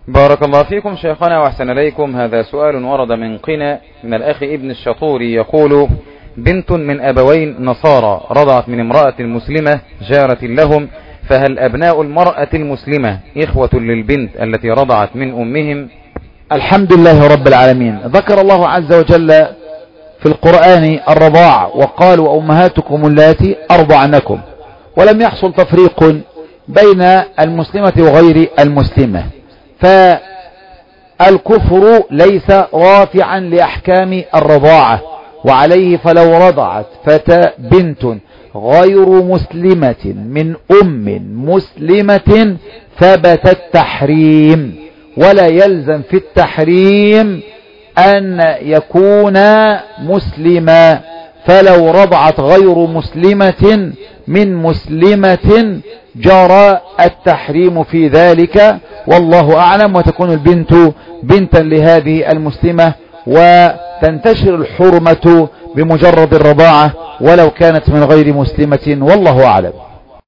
بارك الله فيكم شيخنا وأحسن إليكم. هذا سؤال ورد من قنا من الأخ ابن الشطوري يقول: بنت من أبوين نصارى رضعت من امرأة مسلمة جارة لهم، فهل أبناء المرأة المسلمة إخوة للبنت التي رضعت من أمهم؟ الحمد لله رب العالمين. ذكر الله عز وجل في القرآن الرضاع وقالوا أمهاتكم اللاتي أرضعنكم، ولم يحصل تفريق بين المسلمة وغير المسلمة، فالكفر ليس رافعا لأحكام الرضاعة، وعليه فلو رضعت فتى بنت غير مسلمة من أم مسلمة ثبت التحريم، ولا يلزم في التحريم أن يكون مسلما، فلو رضعت غير مسلمة من مسلمة جرى التحريم في ذلك، والله أعلم، وتكون البنت بنتا لهذه المسلمة وتنتشر الحرمة بمجرد الرضاعة ولو كانت من غير مسلمة، والله أعلم.